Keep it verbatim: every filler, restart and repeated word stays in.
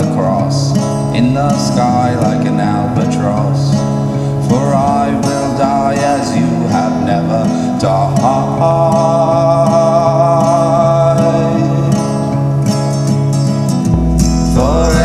cross in the sky like an albatross. For I will die as you have never died.